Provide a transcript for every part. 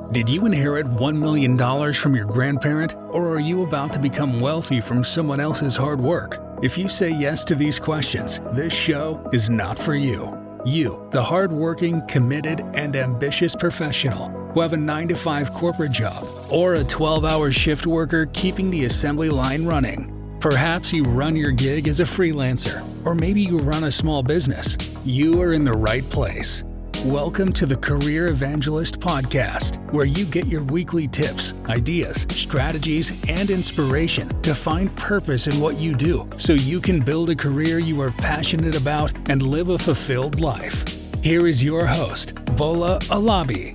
Did you inherit $1 million from your grandparent, or are you about to become wealthy from someone else's hard work? If you say yes to these questions, this show is not for you. You, the hardworking, committed, and ambitious professional who have a 9-to-5 corporate job or a 12-hour shift worker keeping the assembly line running. Perhaps you run your gig as a freelancer, or maybe you run a small business. You are in the right place. Welcome to the Career Evangelist Podcast, where you get your weekly tips, ideas, strategies, and inspiration to find purpose in what you do so you can build a career you are passionate about and live a fulfilled life. Here is your host, Bola Alabi.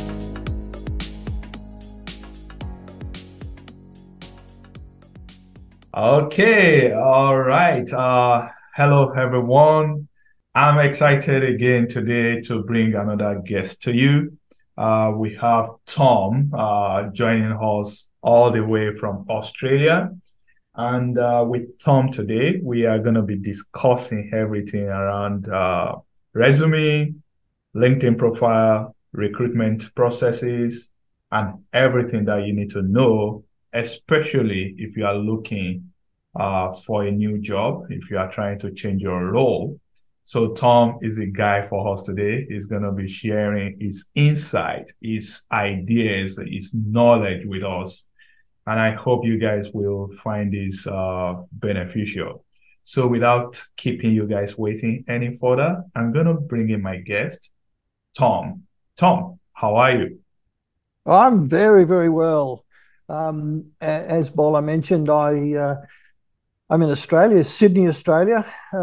Okay, all right. Hello, everyone. I'm excited again today to bring another guest to you. We have Tom joining us all the way from Australia. And with Tom today, we are going to be discussing everything around resume, LinkedIn profile, recruitment processes, and everything that you need to know, especially if you are looking for a new job, if you are trying to change your role. So Tom is a guy for us today. He's going to be sharing his insight, his ideas, his knowledge with us. And I hope you guys will find this beneficial. So without keeping you guys waiting any further, I'm going to bring in my guest, Tom. Tom, how are you? I'm very, very well. As Bola mentioned, I'm in Australia, Sydney, Australia,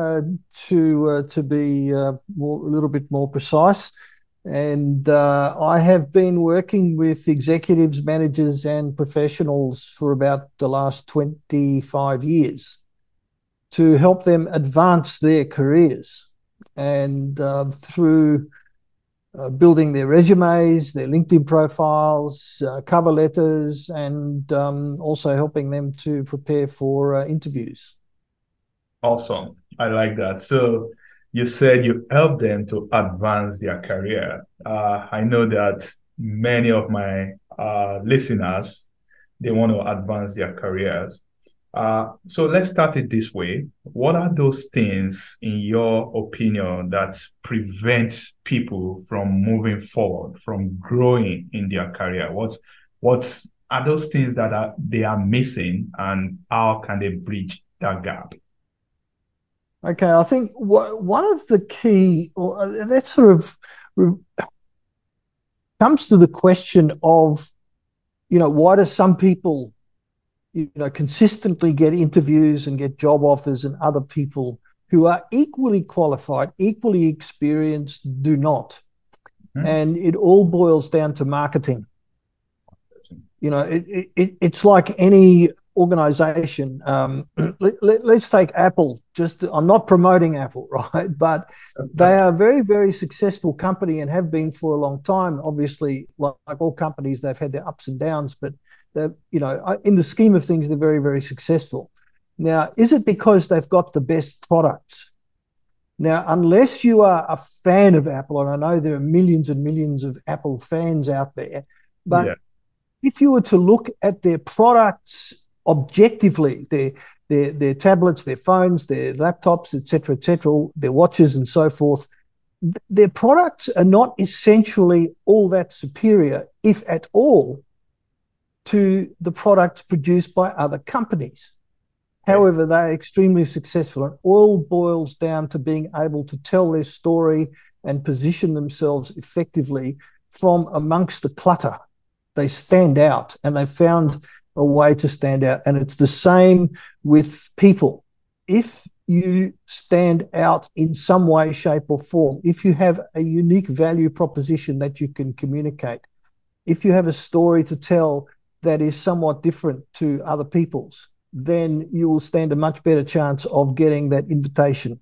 to be a little bit more precise. And I have been working with executives, managers, and professionals for about the last 25 years to help them advance their careers. And through building their resumes, their LinkedIn profiles, cover letters, and also helping them to prepare for interviews. Awesome. I like that. So you said you help them to advance their career. I know that many of my listeners, they want to advance their careers. So let's start it this way. What are those things, in your opinion, that prevent people from moving forward, from growing in their career? What are those things that they are missing, and how can they bridge that gap? Okay, I think one of the key, or that sort of comes to the question of, why do some people consistently get interviews and get job offers, and other people who are equally qualified, equally experienced, do not. Mm-hmm. And it all boils down to marketing. It's like any organization. Let's take Apple. I'm not promoting Apple, right? But they are a very, very successful company and have been for a long time. Obviously, like all companies, they've had their ups and downs, but in the scheme of things, they're very, very successful. Now, is it because they've got the best products? Now, unless you are a fan of Apple, and I know there are millions and millions of Apple fans out there, but if you were to look at their products objectively, their tablets, their phones, their laptops, et cetera, their watches and so forth, their products are not essentially all that superior, if at all, to the products produced by other companies. However, they're extremely successful, and all boils down to being able to tell their story and position themselves effectively from amongst the clutter. They stand out, and they found a way to stand out. And it's the same with people. If you stand out in some way, shape, or form, if you have a unique value proposition that you can communicate, if you have a story to tell that is somewhat different to other people's, then you will stand a much better chance of getting that invitation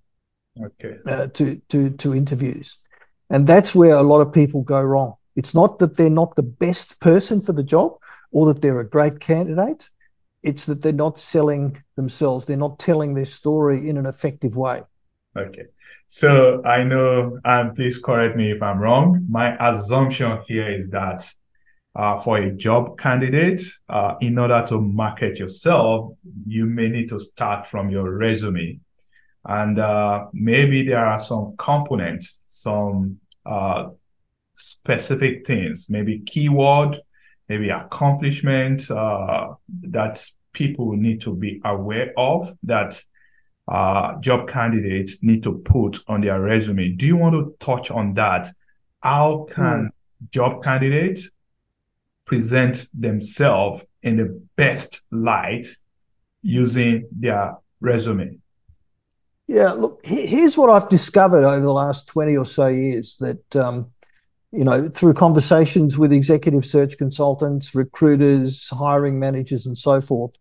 to interviews. And that's where a lot of people go wrong. It's not that they're not the best person for the job or that they're a great candidate. It's that they're not selling themselves. They're not telling their story in an effective way. Okay. So I know, and please correct me if I'm wrong, my assumption here is that for a job candidate, in order to market yourself, you may need to start from your resume. And maybe there are some components, some specific things, maybe keyword, maybe accomplishment that people need to be aware of, that job candidates need to put on their resume. Do you want to touch on that? How can job candidates present themselves in the best light using their resume? Yeah, look, here's what I've discovered over the last 20 or so years that, through conversations with executive search consultants, recruiters, hiring managers, and so forth,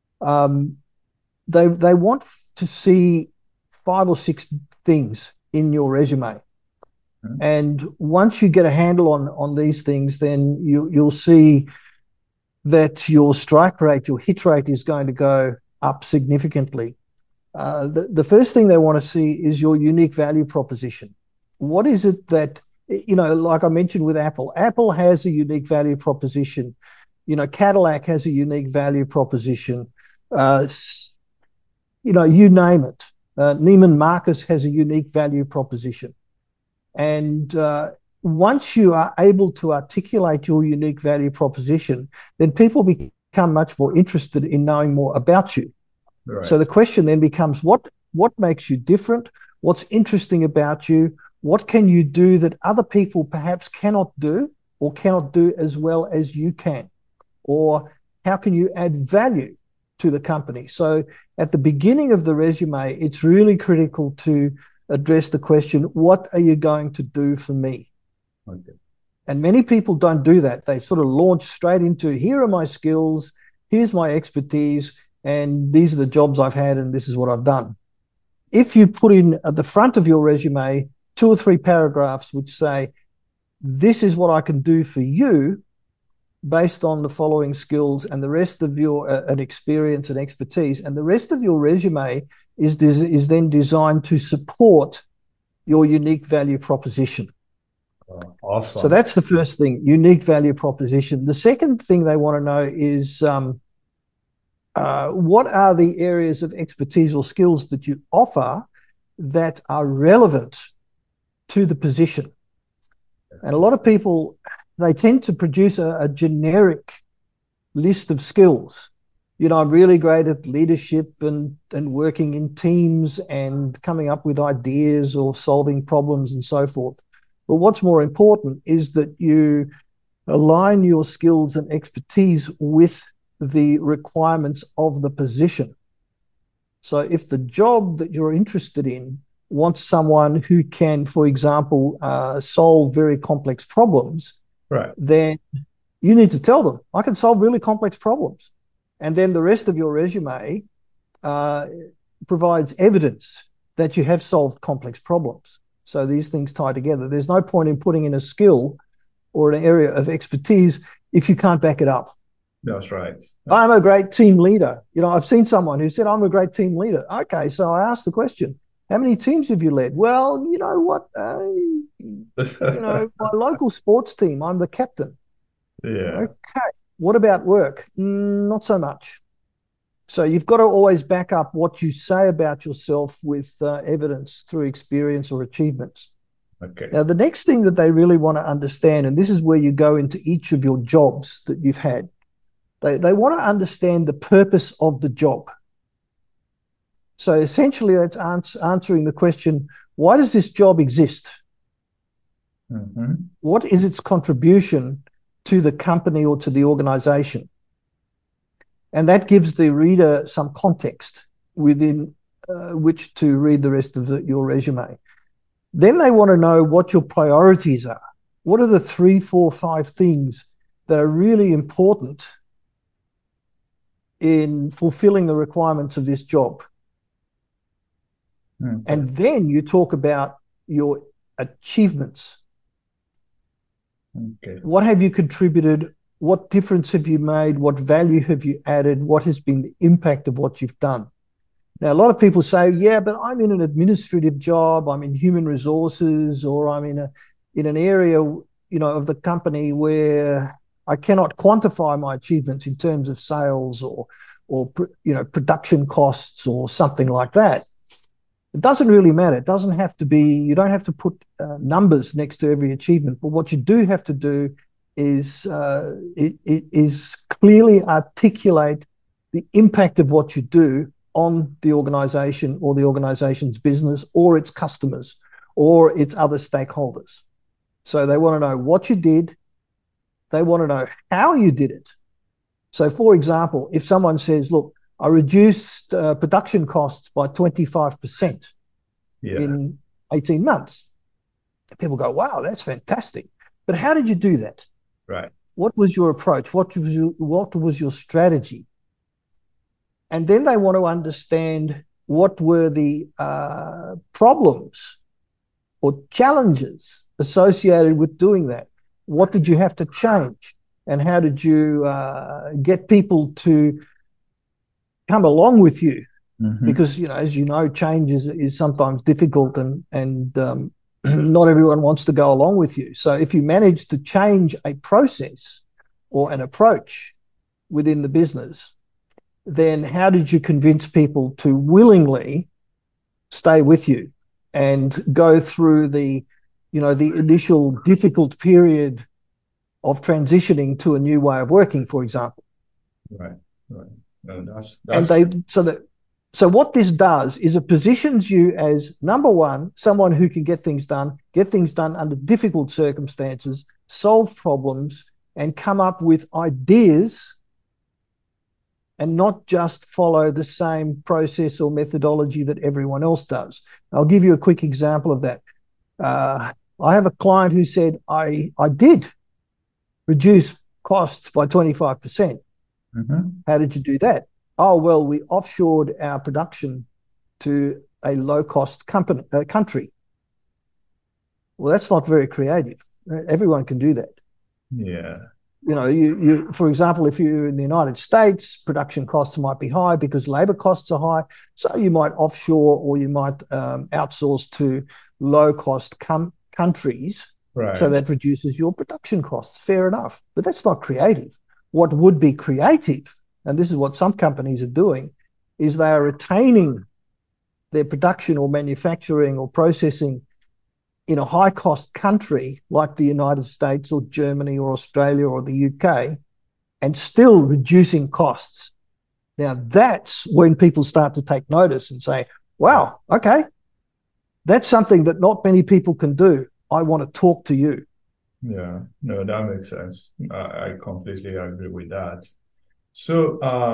they want to see 5 or 6 things in your resume. And once you get a handle on these things, then you'll see that your strike rate, your hit rate is going to go up significantly. The first thing they want to see is your unique value proposition. What is it that, like I mentioned with Apple has a unique value proposition. Cadillac has a unique value proposition. You name it. Neiman Marcus has a unique value proposition. And once you are able to articulate your unique value proposition, then people become much more interested in knowing more about you. Right. So the question then becomes, what makes you different? What's interesting about you? What can you do that other people perhaps cannot do or cannot do as well as you can? Or how can you add value to the company? So at the beginning of the resume, it's really critical to address the question, what are you going to do for me? Okay. And many people don't do that. They sort of launch straight into, here are my skills, here's my expertise, and these are the jobs I've had, and this is what I've done. If you put in at the front of your resume 2 or 3 paragraphs which say, this is what I can do for you based on the following skills, and the rest of your an experience and expertise, and the rest of your resume is then designed to support your unique value proposition. Awesome. So that's the first thing, unique value proposition. The second thing they want to know is what are the areas of expertise or skills that you offer that are relevant to the position. And a lot of people, they tend to produce a generic list of skills. I'm really great at leadership and working in teams and coming up with ideas or solving problems and so forth. But what's more important is that you align your skills and expertise with the requirements of the position. So if the job that you're interested in wants someone who can, for example, solve very complex problems, right, then you need to tell them, I can solve really complex problems. And then the rest of your resume provides evidence that you have solved complex problems. So these things tie together. There's no point in putting in a skill or an area of expertise if you can't back it up. That's right. I'm a great team leader. I've seen someone who said, I'm a great team leader. Okay, so I asked the question, how many teams have you led? Well, you know what? My local sports team, I'm the captain. Yeah. Okay. What about work? Not so much. So you've got to always back up what you say about yourself with evidence through experience or achievements. Okay. Now, the next thing that they really want to understand, and this is where you go into each of your jobs that you've had, they want to understand the purpose of the job. So essentially, that's answering the question, why does this job exist? Mm-hmm. What is its contribution to the company or to the organization? And that gives the reader some context within which to read the rest of your resume. Then they want to know what your priorities are. What are the 3, 4, 5 things that are really important in fulfilling the requirements of this job? Okay. And then you talk about your achievements. Okay. What have you contributed? What difference have you made? What value have you added? What has been the impact of what you've done? Now, a lot of people say, yeah, but I'm in an administrative job, I'm in human resources, or I'm in an area, of the company where I cannot quantify my achievements in terms of sales or production costs or something like that. It doesn't really matter. It doesn't have to be, you don't have to put numbers next to every achievement. But what you do have to do is clearly articulate the impact of what you do on the organization or the organization's business or its customers or its other stakeholders. So they want to know what you did. They want to know how you did it. So, for example, if someone says, look, I reduced production costs by 25% in 18 months. People go, wow, that's fantastic. But how did you do that? Right. What was your approach? What was your strategy? And then they want to understand what were the problems or challenges associated with doing that. What did you have to change? And how did you get people to come along with you? Mm-hmm. Because, as you know, change is sometimes difficult and not everyone wants to go along with you. So if you manage to change a process or an approach within the business, then how did you convince people to willingly stay with you and go through the initial difficult period of transitioning to a new way of working, for example? Right. So what this does is it positions you as, number one, someone who can get things done under difficult circumstances, solve problems, and come up with ideas and not just follow the same process or methodology that everyone else does. I'll give you a quick example of that. I have a client who said, I did reduce costs by 25%. Mm-hmm. How did you do that? Oh, well, we offshored our production to a low-cost country. Well, that's not very creative. Everyone can do that. Yeah. You for example, if you're in the United States, production costs might be high because labor costs are high. So you might offshore or you might outsource to low-cost countries. Right. So that reduces your production costs. Fair enough. But that's not creative. What would be creative, and this is what some companies are doing, is they are retaining their production or manufacturing or processing in a high-cost country like the United States or Germany or Australia or the UK and still reducing costs. Now, that's when people start to take notice and say, wow, okay, that's something that not many people can do. I want to talk to you. Yeah, no, that makes sense. I completely agree with that. So,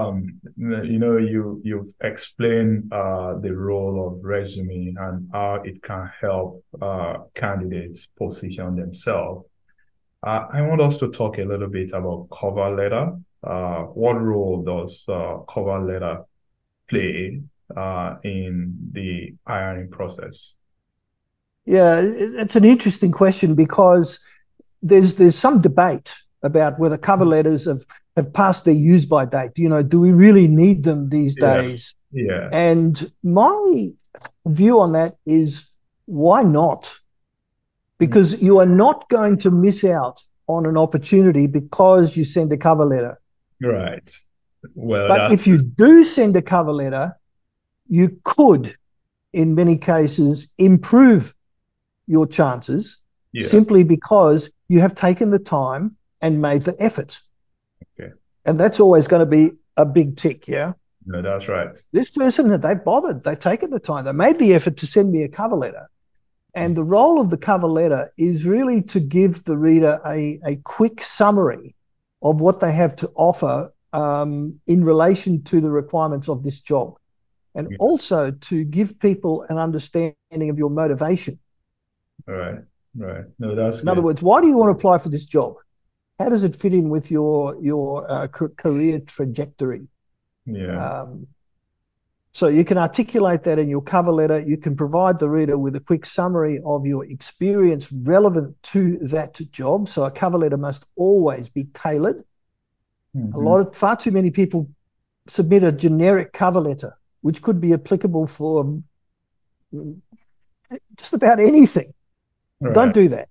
you've explained the role of resume and how it can help candidates position themselves. I want us to talk a little bit about cover letter. What role does cover letter play in the hiring process? Yeah, it's an interesting question because there's some debate about whether cover letters have passed their use-by date. Do we really need them these days? Yeah. And my view on that is, why not? Because you are not going to miss out on an opportunity because you send a cover letter. Right. Well, but if you do send a cover letter, you could, in many cases, improve your chances simply because you have taken the time and made the effort. Okay. And that's always going to be a big tick, yeah? No, that's right. This person, they've bothered. They've taken the time. They made the effort to send me a cover letter. And the role of the cover letter is really to give the reader a quick summary of what they have to offer in relation to the requirements of this job. And also to give people an understanding of your motivation. Right. No, that's in other words, why do you want to apply for this job? How does it fit in with your career trajectory? Yeah. So you can articulate that in your cover letter. You can provide the reader with a quick summary of your experience relevant to that job. So a cover letter must always be tailored. Mm-hmm. Far too many people submit a generic cover letter, which could be applicable for just about anything. Right. Don't do that.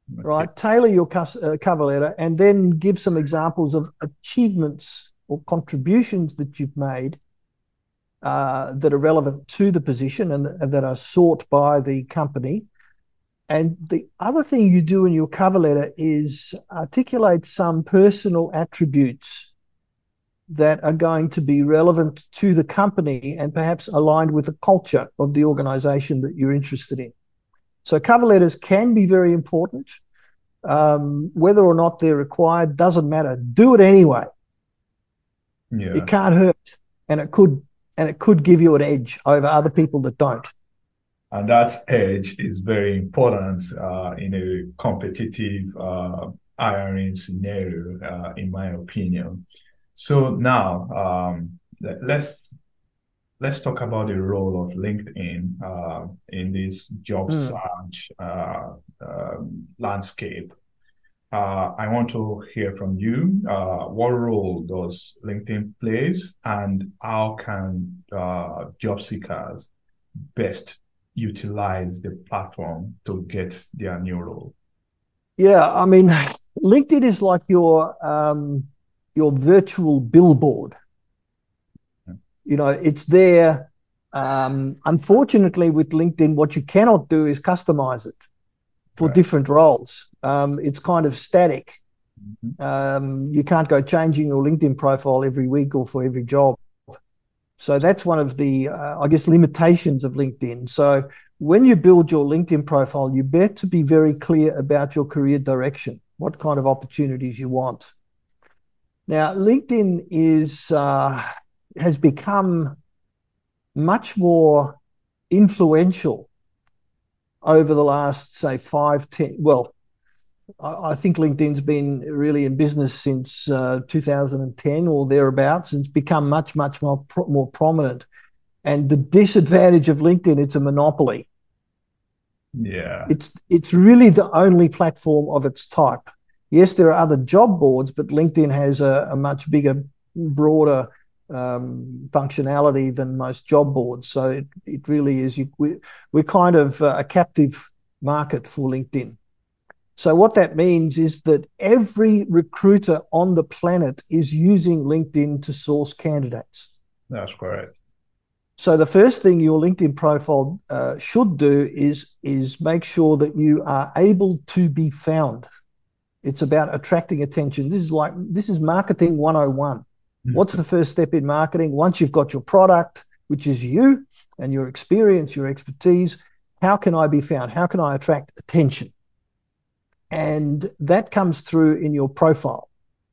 right? Tailor your cover letter and then give some examples of achievements or contributions that you've made that are relevant to the position and that are sought by the company. And the other thing you do in your cover letter is articulate some personal attributes that are going to be relevant to the company and perhaps aligned with the culture of the organization that you're interested in. So cover letters can be very important. Whether or not they're required doesn't matter. Do it anyway. Yeah. It can't hurt, and it could give you an edge over other people that don't. And that edge is very important in a competitive hiring scenario, in my opinion. So now let's talk about the role of LinkedIn in this job search landscape. I want to hear from you. What role does LinkedIn plays, and how can job seekers best utilize the platform to get their new role? Yeah, I mean, LinkedIn is like your virtual billboard. You know, it's there. Unfortunately, with LinkedIn, what you cannot do is customize it for different roles. It's kind of static. You can't go changing your LinkedIn profile every week or for every job. So that's one of the, I guess, limitations of LinkedIn. So when you build your LinkedIn profile, you better be very clear about your career direction, what kind of opportunities you want. Now, LinkedIn has become much more influential over the last, say, 5, 10. Well, I think LinkedIn's been really in business since 2010 or thereabouts, and it's become much more prominent. And the disadvantage of LinkedIn, it's a monopoly. Yeah, it's really the only platform of its type. Yes, there are other job boards, but LinkedIn has a much bigger, broader functionality than most job boards. So it really is. We're kind of a captive market for LinkedIn. So what that means is that every recruiter on the planet is using LinkedIn to source candidates. That's correct. So the first thing your LinkedIn profile should do is make sure that you are able to be found. It's about attracting attention. This is marketing 101. What's the first step in marketing? Once you've got your product, which is you and your experience, your expertise, how can I be found? How can I attract attention? And that comes through in your profile,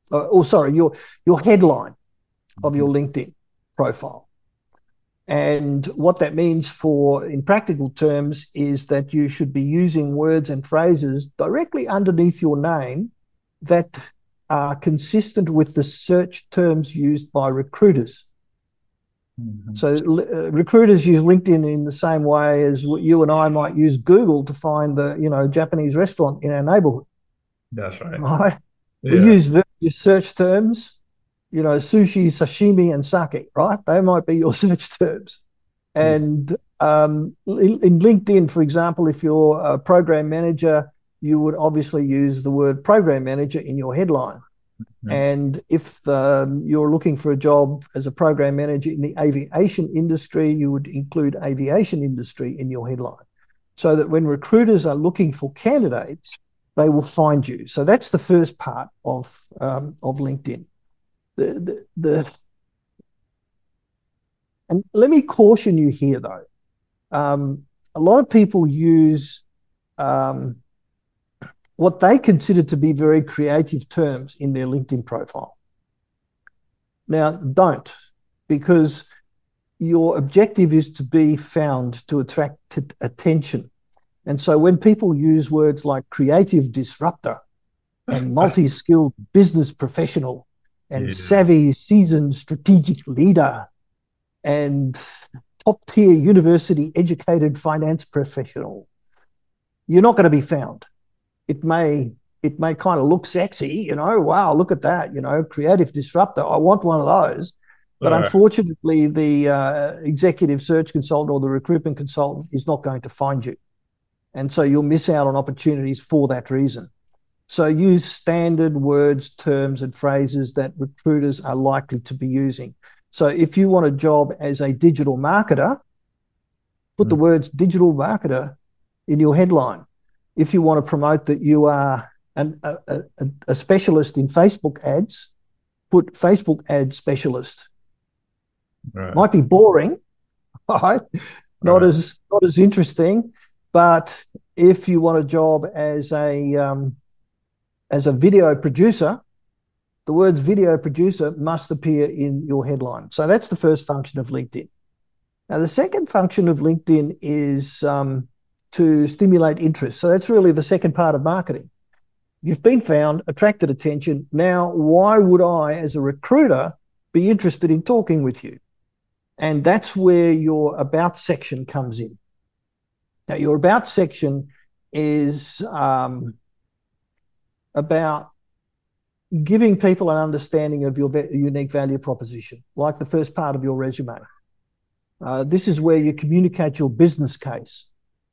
your headline of your LinkedIn profile. And what that means in practical terms is that you should be using words and phrases directly underneath your name that are consistent with the search terms used by recruiters. So recruiters use LinkedIn in the same way as you and I might use Google to find the Japanese restaurant in our neighborhood. That's right. Right? Yeah. We use various search terms, sushi, sashimi, and sake, right? They might be your search terms. And in LinkedIn, for example, if you're a program manager, you would obviously use the word program manager in your headline. And if you're looking for a job as a program manager in the aviation industry, you would include aviation industry in your headline, so that when recruiters are looking for candidates, they will find you. So that's the first part of LinkedIn. And let me caution you here, though. A lot of people use what they consider to be very creative terms in their LinkedIn profile. Now, don't, because your objective is to be found, to attract attention. And so when people use words like creative disruptor and multi-skilled business professional and savvy, seasoned strategic leader and top-tier university educated finance professional, you're not going to be found. It may kind of look sexy, wow, look at that, creative disruptor. I want one of those. But unfortunately, the executive search consultant or the recruitment consultant is not going to find you. And so you'll miss out on opportunities for that reason. So use standard words, terms, and phrases that recruiters are likely to be using. So if you want a job as a digital marketer, put the words digital marketer in your headline. If you want to promote that you are a specialist in Facebook ads, put Facebook ad specialist. Right. Might be boring, right? Not as interesting, but if you want a job as a video producer, the words video producer must appear in your headline. So that's the first function of LinkedIn. Now, the second function of LinkedIn is to stimulate interest. So that's really the second part of marketing. You've been found, attracted attention. Now, why would I, as a recruiter, be interested in talking with you? And that's where your about section comes in. Now, your about section is about giving people an understanding of your unique value proposition, like the first part of your resume. This is where you communicate your business case,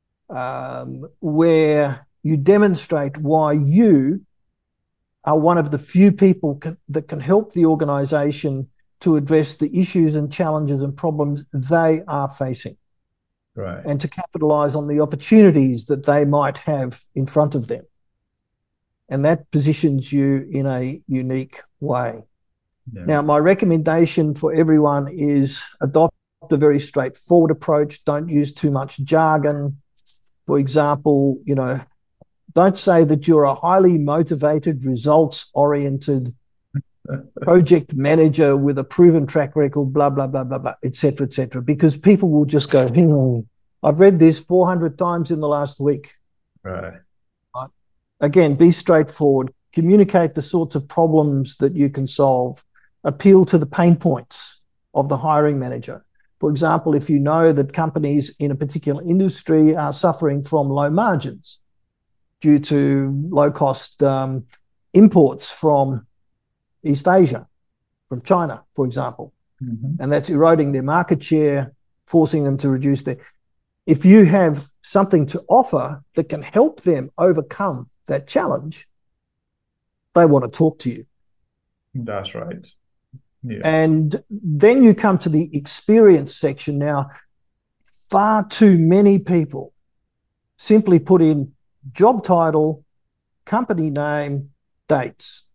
where you demonstrate why you are one of the few people that can help the organization to address the issues and challenges and problems they are facing. Right. And to capitalize on the opportunities that they might have in front of them. And that positions you in a unique way. Yeah. Now, my recommendation for everyone is adopt a very straightforward approach. Don't use too much jargon. For example, don't say that you're a highly motivated, results-oriented project manager with a proven track record, blah, blah, blah, blah, blah, et cetera, because people will just go, I've read this 400 times in the last week. Right. Again, be straightforward. Communicate the sorts of problems that you can solve. Appeal to the pain points of the hiring manager. For example, if you know that companies in a particular industry are suffering from low margins due to low-cost imports from East Asia, from China, for example, and that's eroding their market share, forcing them to reduce their... If you have something to offer that can help them overcome that challenge, they want to talk to you. That's right. Yeah. And then you come to the experience section. Now, far too many people simply put in job title, company name, dates.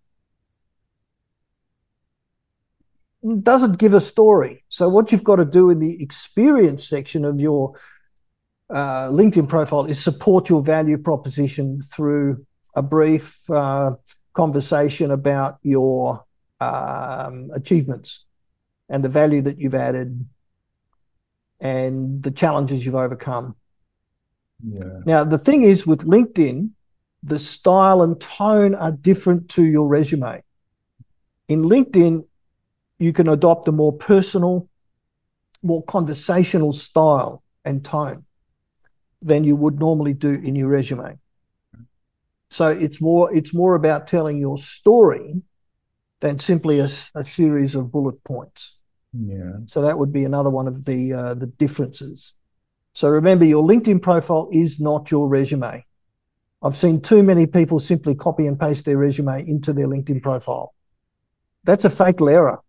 It doesn't give a story. So what you've got to do in the experience section of your LinkedIn profile is support your value proposition through a brief conversation about your achievements and the value that you've added and the challenges you've overcome. Yeah. Now, the thing is with LinkedIn, the style and tone are different to your resume. In LinkedIn, you can adopt a more personal, more conversational style and tone than you would normally do in your resume. So it's more about telling your story than simply a series of bullet points. Yeah. So that would be another one of the differences. So remember, your LinkedIn profile is not your resume. I've seen too many people simply copy and paste their resume into their LinkedIn profile. That's a fatal error.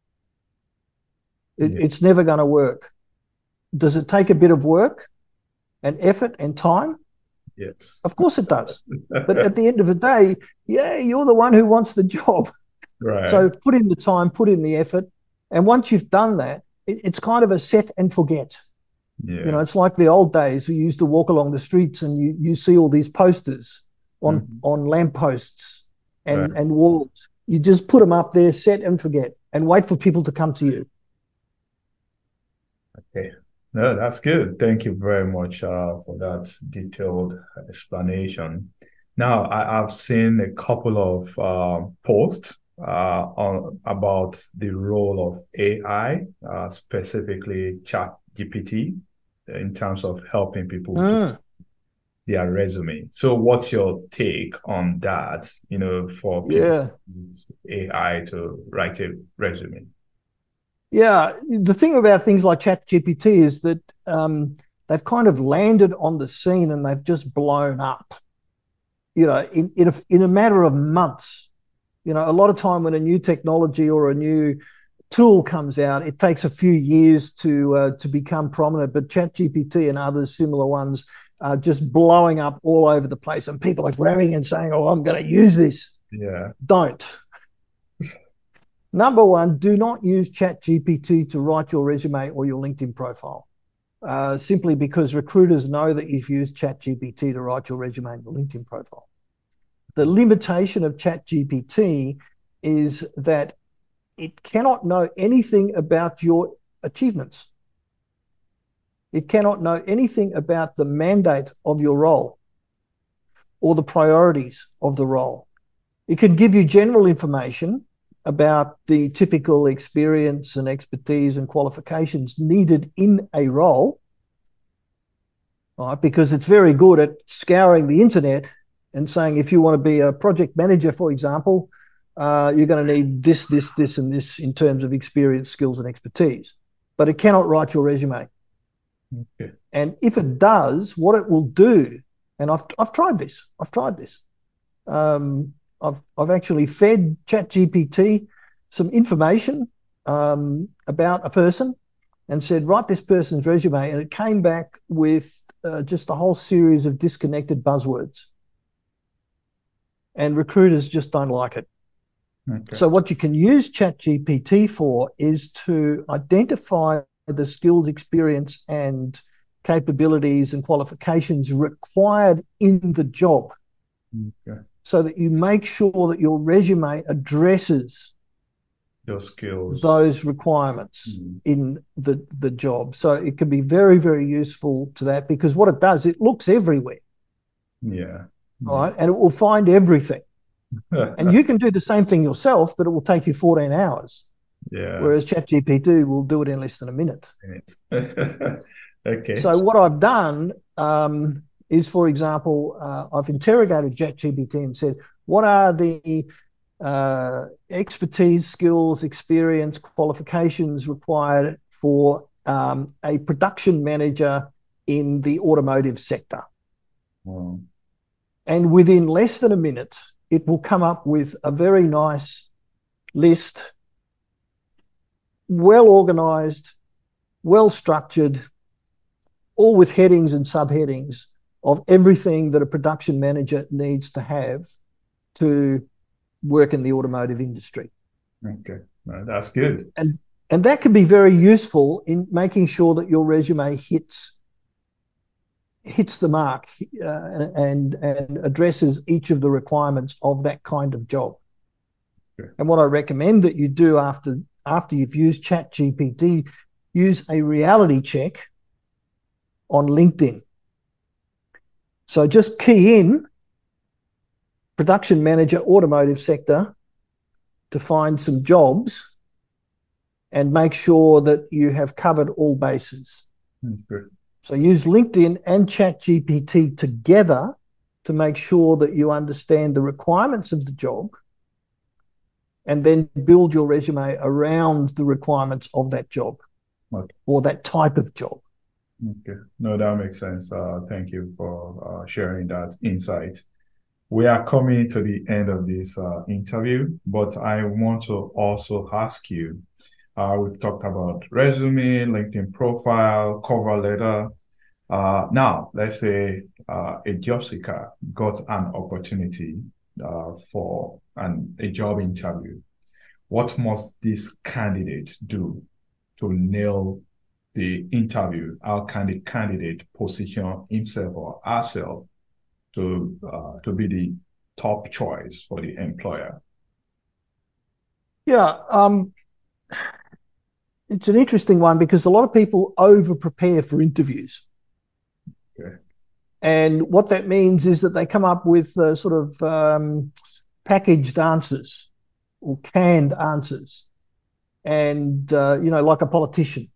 It's never going to work. Does it take a bit of work and effort and time? Yes. Of course it does. But at the end of the day, you're the one who wants the job. Right. So put in the time, put in the effort. And once you've done that, it's kind of a set and forget. Yeah. It's like the old days we used to walk along the streets and you see all these posters on lampposts and walls. You just put them up there, set and forget, and wait for people to come to you. Okay. No, that's good. Thank you very much for that detailed explanation. Now, I've seen a couple of posts about the role of AI, specifically ChatGPT, in terms of helping people do their resume. So what's your take on that, for people to use AI to write a resume? Yeah, the thing about things like ChatGPT is that they've kind of landed on the scene and they've just blown up, in a matter of months. A lot of time when a new technology or a new tool comes out, it takes a few years to become prominent. But ChatGPT and other similar ones are just blowing up all over the place, and people are grabbing and saying, "Oh, I'm going to use this." Yeah. Don't. Number one, do not use ChatGPT to write your resume or your LinkedIn profile, simply because recruiters know that you've used ChatGPT to write your resume and your LinkedIn profile. The limitation of ChatGPT is that it cannot know anything about your achievements. It cannot know anything about the mandate of your role or the priorities of the role. It can give you general information about the typical experience and expertise and qualifications needed in a role, right? Because it's very good at scouring the internet and saying, if you want to be a project manager, for example, you're going to need this, and this in terms of experience, skills, and expertise. But it cannot write your resume. Okay. And if it does, what it will do, and I've tried this. I've actually fed ChatGPT some information about a person and said, write this person's resume, and it came back with just a whole series of disconnected buzzwords. And recruiters just don't like it. Okay. So what you can use ChatGPT for is to identify the skills, experience, and capabilities and qualifications required in the job. Okay. So that you make sure that your resume addresses those skills, those requirements in the job. So it can be very, very useful to that, because what it does, it looks everywhere. Yeah. Right. And it will find everything. And you can do the same thing yourself, but it will take you 14 hours. Yeah. Whereas ChatGPT will do it in less than a minute. Okay. So what I've done is, for example, I've interrogated ChatGPT and said, what are the expertise, skills, experience, qualifications required for a production manager in the automotive sector? Wow. And within less than a minute, it will come up with a very nice list, well organized, well structured, all with headings and subheadings of everything that a production manager needs to have to work in the automotive industry. Okay, well, that's good. And that can be very useful in making sure that your resume hits the mark and addresses each of the requirements of that kind of job. Okay. And what I recommend that you do after you've used ChatGPT, use a reality check on LinkedIn. So just key in production manager, automotive sector, to find some jobs and make sure that you have covered all bases. Okay. So use LinkedIn and ChatGPT together to make sure that you understand the requirements of the job, and then build your resume around the requirements of that job. Okay. Or that type of job. Okay. No, that makes sense. Thank you for sharing that insight. We are coming to the end of this interview, but I want to also ask you, we've talked about resume, LinkedIn profile, cover letter. Now, let's say a job seeker got an opportunity for a job interview. What must this candidate do to nail the interview? How can the candidate position himself or herself to be the top choice for the employer? Yeah, it's an interesting one, because a lot of people over-prepare for interviews. Okay. And what that means is that they come up with sort of packaged answers or canned answers. And, like a politician,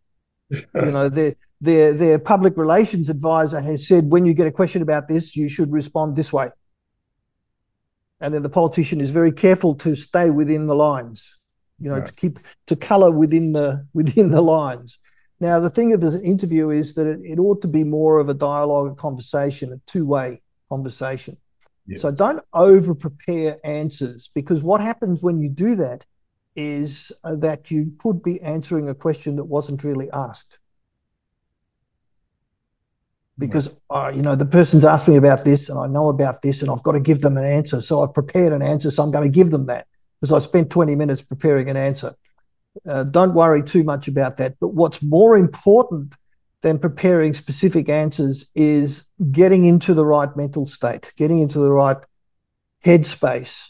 their public relations advisor has said, when you get a question about this, you should respond this way. And then the politician is very careful to stay within the lines, right, to colour within the lines. Now, the thing of an interview is that it ought to be more of a dialogue, a conversation, a two-way conversation. Yes. So don't over-prepare answers, because what happens when you do that is that you could be answering a question that wasn't really asked. Because, the person's asked me about this and I know about this and I've got to give them an answer. So I've prepared an answer, so I'm going to give them that because I spent 20 minutes preparing an answer. Don't worry too much about that. But what's more important than preparing specific answers is getting into the right mental state, getting into the right headspace.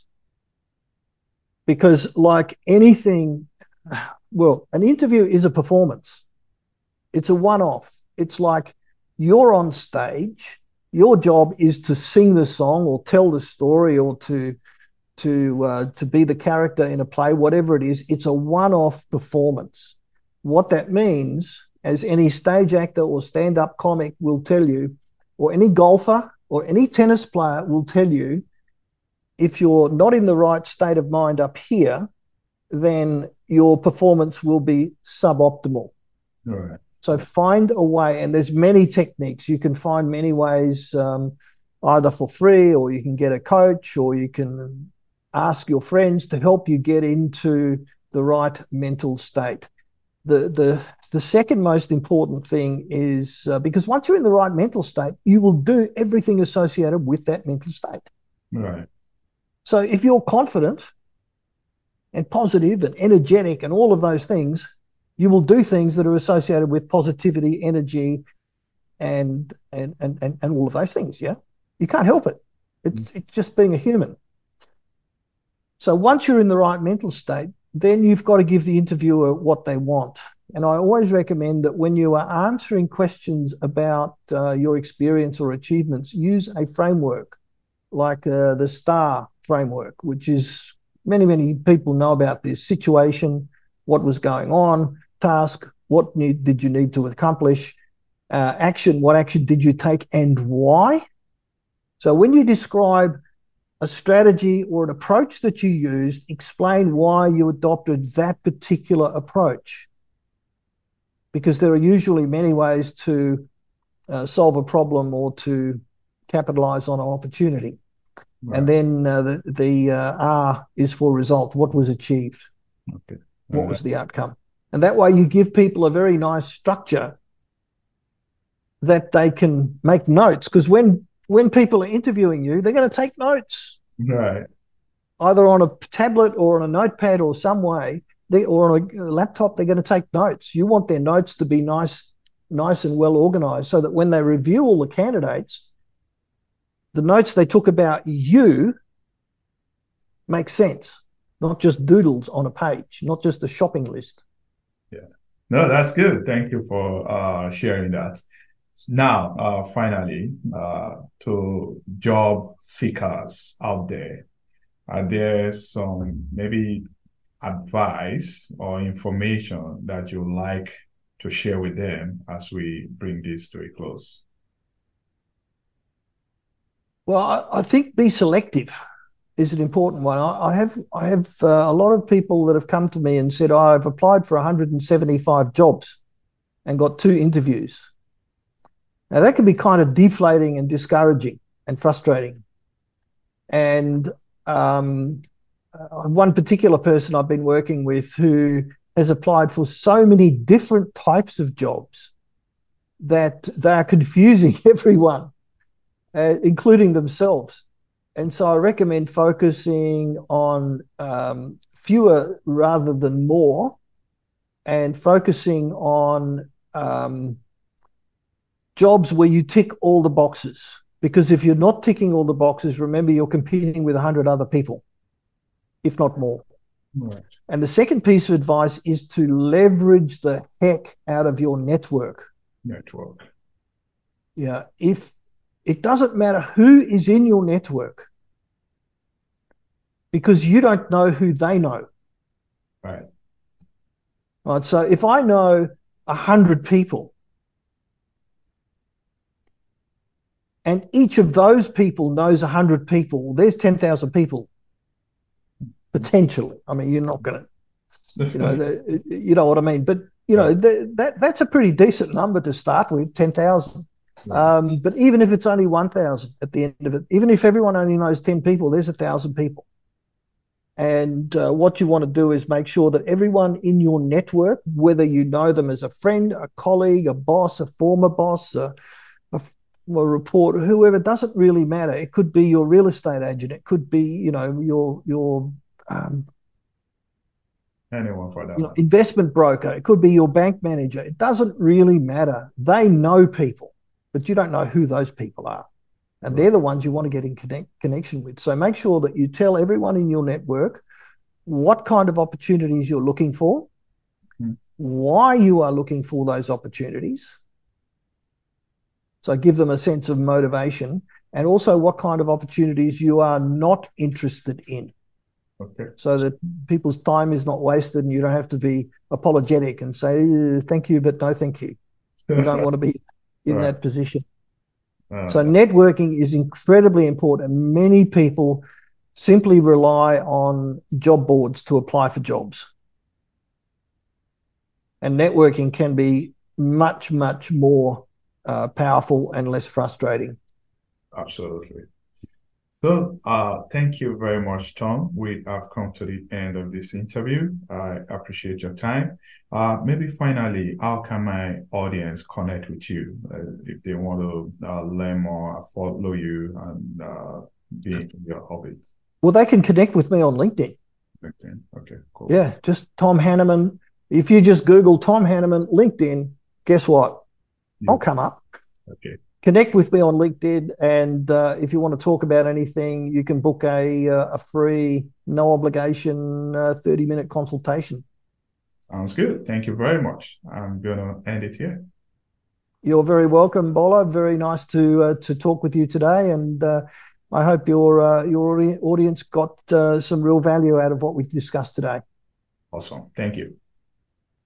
Because like anything, well, an interview is a performance. It's a one-off. It's like you're on stage. Your job is to sing the song or tell the story or to be the character in a play, whatever it is. It's a one-off performance. What that means, as any stage actor or stand-up comic will tell you, or any golfer or any tennis player will tell you, if you're not in the right state of mind up here, then your performance will be suboptimal. All right. So find a way, and there's many techniques. You can find many ways, either for free, or you can get a coach, or you can ask your friends to help you get into the right mental state. The second most important thing is because once you're in the right mental state, you will do everything associated with that mental state. Right. So if you're confident and positive and energetic and all of those things, you will do things that are associated with positivity, energy, and all of those things. Yeah, you can't help it. It's just being a human. So once you're in the right mental state, then you've got to give the interviewer what they want. And I always recommend that when you are answering questions about your experience or achievements, use a framework like the STAR framework, which is many people know about this: situation, what was going on; task, what did you need to accomplish; action, what action did you take and why. So when you describe a strategy or an approach that you used, explain why you adopted that particular approach, because there are usually many ways to solve a problem or to capitalize on an opportunity. Right. And then the R is for result. What was achieved? Okay. What was the outcome? And that way you give people a very nice structure that they can make notes, because when people are interviewing you, they're going to take notes. Right. Either on a tablet or on a notepad or some way, or on a laptop, they're going to take notes. You want their notes to be nice and well organized, so that when they review all the candidates, the notes they took about you make sense, not just doodles on a page, not just a shopping list. Yeah. No, that's good. Thank you for sharing that. Now, finally, to job seekers out there, are there some maybe advice or information that you'd like to share with them as we bring this to a close? Well, I think be selective is an important one. I have a lot of people that have come to me and said, I've applied for 175 jobs and got 2 interviews. Now, that can be kind of deflating and discouraging and frustrating. And one particular person I've been working with who has applied for so many different types of jobs that they are confusing everyone, including themselves. And so I recommend focusing on fewer rather than more, and focusing on jobs where you tick all the boxes. Because if you're not ticking all the boxes, remember, you're competing with 100 other people, if not more. Right. And the second piece of advice is to leverage the heck out of your network. Yeah. If it doesn't matter who is in your network, because you don't know who they know. Right. Right. So if I know 100 people, and each of those people knows 100 people, there's 10,000 people potentially. I mean, you're not going to, you know what I mean? But you know, that's a pretty decent number to start with, 10,000. But even if it's only 1,000 at the end of it, even if everyone only knows 10 people, there's 1,000 people. And what you want to do is make sure that everyone in your network, whether you know them as a friend, a colleague, a boss, a former boss, a reporter, whoever, doesn't really matter. It could be your real estate agent. It could be, you know, your anyone for that, investment broker. It could be your bank manager. It doesn't really matter. They know people, but you don't know who those people are. And they're the ones you want to get in connection with. So make sure that you tell everyone in your network what kind of opportunities you're looking for, why you are looking for those opportunities. So give them a sense of motivation, and also what kind of opportunities you are not interested in. Okay. So that people's time is not wasted and you don't have to be apologetic and say, thank you, but no thank you. You don't want to be in that position. So networking is incredibly important. Many people simply rely on job boards to apply for jobs. And networking can be much, much more powerful and less frustrating. Absolutely. So thank you very much, Tom. We have come to the end of this interview. I appreciate your time. Maybe finally, how can my audience connect with you if they want to learn more, follow you, and be in your orbit? Well, they can connect with me on LinkedIn. LinkedIn. Okay, cool. Yeah, just Tom Hanneman. If you just Google Tom Hanneman LinkedIn, guess what? I'll come up. Okay. Connect with me on LinkedIn, and if you want to talk about anything, you can book a free, no obligation 30-minute consultation. Sounds good. Thank you very much. I'm going to end it here. You're very welcome, Bola. Very nice to talk with you today, and I hope your audience got some real value out of what we've discussed today. Awesome. Thank you.